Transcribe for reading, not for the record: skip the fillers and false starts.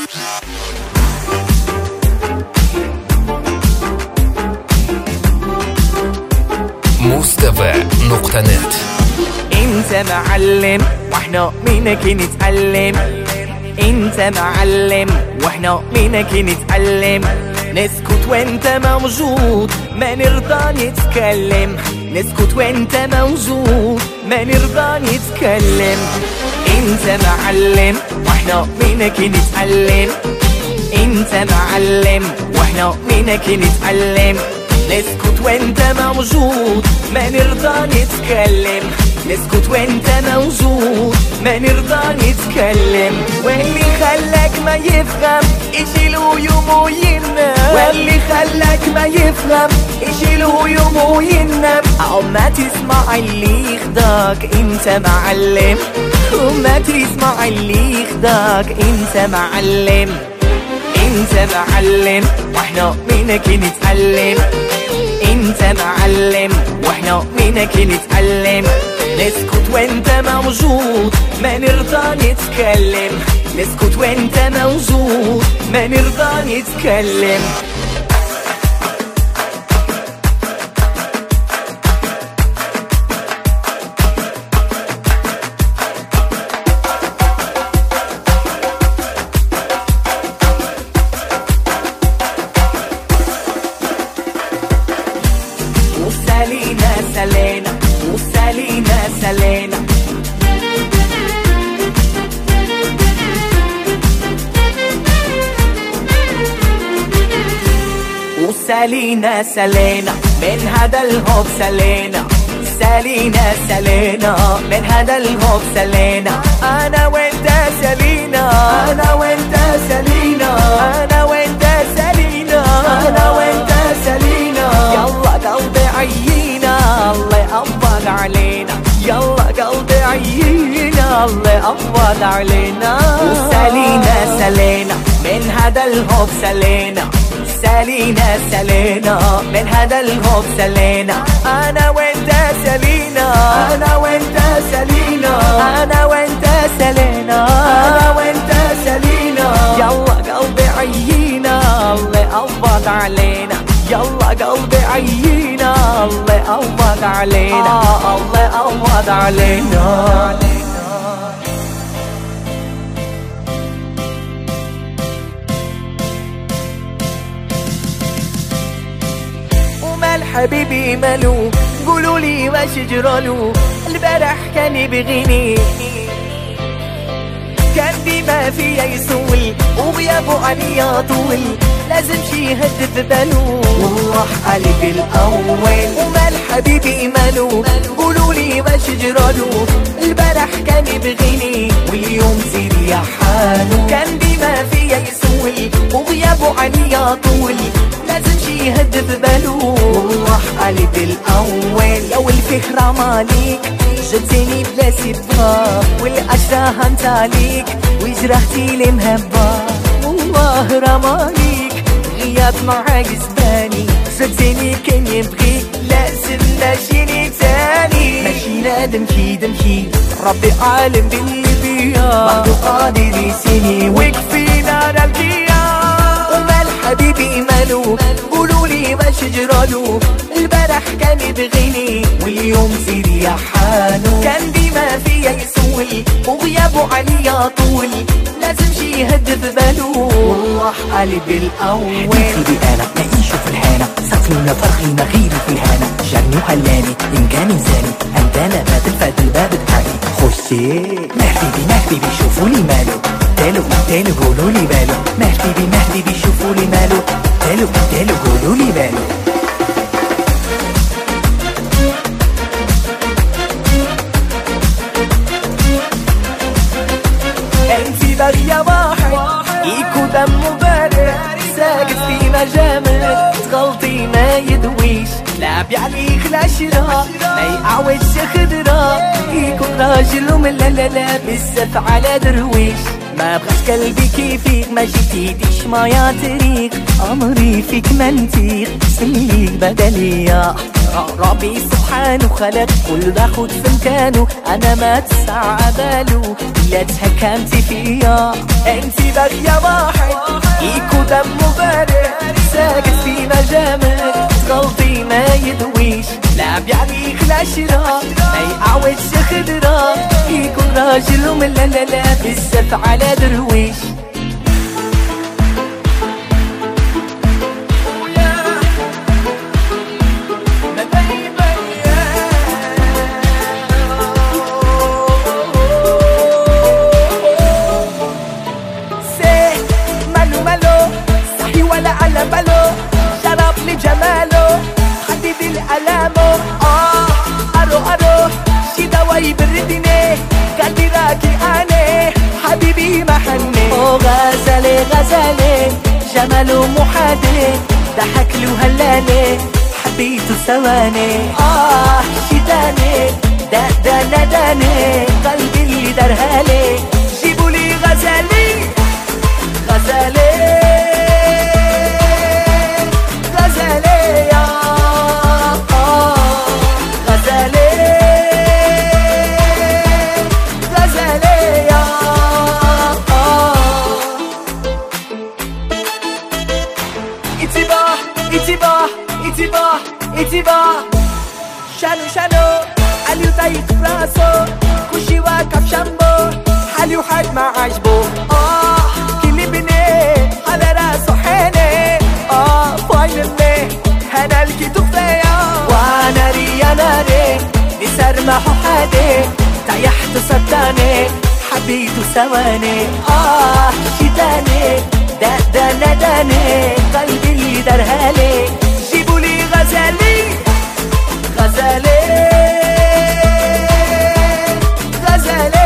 مستوى.net. انت معلم واحنا منك نتعلم، انت معلم واحنا منك نتعلم. نسكت وانت موجود ما نرضى نتكلم، نسكت وانت موجود ما نرضى نتكلم. انت معلم واحنا منك نتعلم، انت معلم واحنا منك نتعلم. نسكت وانت موجود ما نرضى نتكلم، نسكت وانت موجود ما نرضى نتكلم. واللي خلاك ما يفهم يشيله يوم وينام، واللي خلاك ما يفهم يشيله يوم وينام. او ما تسمع اللي يخداك انت معلم، وما تسمع اللي يخداك انت معلم. انت معلم واحنا منك نتعلم، انت معلم واحنا منك نتعلم. نسكت وانت موجود ما نرضى نتكلم، نسكت وانت موجود ما نرضى نتكلم. وسالينا سالينا وسالينا سالينا، وسالينا سالينا من هذا الهوب سالينا، سالينا سالينا من هذا الهوب سالينا. انا وانت سالينا، انا وانت سالينا، انا وانت سالينا، انا وانت سالينا. يلا قلبي عيينا الله يقبض علينا، يلا قلبي عيينا الله يقبض علينا. وسالينا سالينا من هذا الهوب سالينا، سالينا سالينا من هذا الهوب سالينا. انا وانت سالينا، انا وانت سالينا، انا وانت سالينا، انا وانت سالينا. يلا قلبي عيينا الله يقبض علينا، يلا قلبي عيينا الله يقبض علينا، الله يقبض علينا. ومال حبيبي مالو، قولوا لي واش جرالو. البارح كان يبغيني، كان ديما فيا يسول، وغيابه عليا طول، لازم شي يهدف بالو. والله قلبي الاول. ومال حبيبي مالو، قولوا لي واش جرالو. البارح كان يبغيني واليوم زيد يا حالو، كان ديما فيا يسول، وغيابه عليا طول، لازم شي يهدف بالو. والله قلبي الاول. يا والفكرة ماليك جبتيني بلا سباب، والاشراه انت عليك وجرحتي لي مهبة. والله رماليك غياب معاك زباني، جبتيني كان يبغيك لازم ماشيني تاني. ماشي نادم كي دمكي ربي عالم باللي بيا، بعدو قادر يسيني ويكفينا نبكيا. ومال حبيبي مالو، قولوا لي واش جرالو. البارح كان يبغيني واليوم زيد يا حالو، كان ديما فيا يسول، وغيابه عليا طول، لازم شي يهدف بالو. والله قلبي الاول. حبيبي انا نعيش في الهنا، صافينا فرقينا غير في الهنا. جاني وخلاني ان كان زاني، انت انا فاتل فاتل باب تحكي خشي. مهدي شوفوا لي مالو، تالو قولوا لي مالو. مهدي شوفوا لي مالو، تالو قولوا لي مالو. انتي باغية واحد يكون دمه بارد، ساكت في مجامل تغلطي ما يدويش، لعب عليك العشرة ما يعوجش خضرة، يكون راجل ومن لا بزاف على درويش. ما بغاش قلبي كيفيك، ما جيتيش معايا طريق، عمري فيك ما نطيق، سميك بدليا. ربي سبحانه خلق كل باخد في مكانه، انا ما تسع بالو الا تهكمتي فيا. انتي باغية واحد يكون دمه بارد، ساكت في مجامك تغلطي ما يدويش، لعب يعني خلا شرا ما يعودش خضرا، يكون راجل ومن لا لا لا بالسف على درويش. ولا على باله شرب لي جماله حبيبي الألامه. أرو شي دوا يبردني قلبي راكي أنا حبيبي محني. غزالي جماله محادي ضحك له هلالي حبيته ثواني. شي تاني دا ناداني قلبي اللي درهالي. جيبولي غزالي إتبا شانو علي وطايق براسو كوشي واقف جنبو حالي وحد ما عجبو. كلي بني على راسو حيني. فاينلي هنا لقيتو خفايا وانا ريا ناري نسرمحو حادي طيحتو صداني حبيتو ثواني. شي تاني دا ناداني قلبي اللي درهالي. جيبولي غزالي غزالي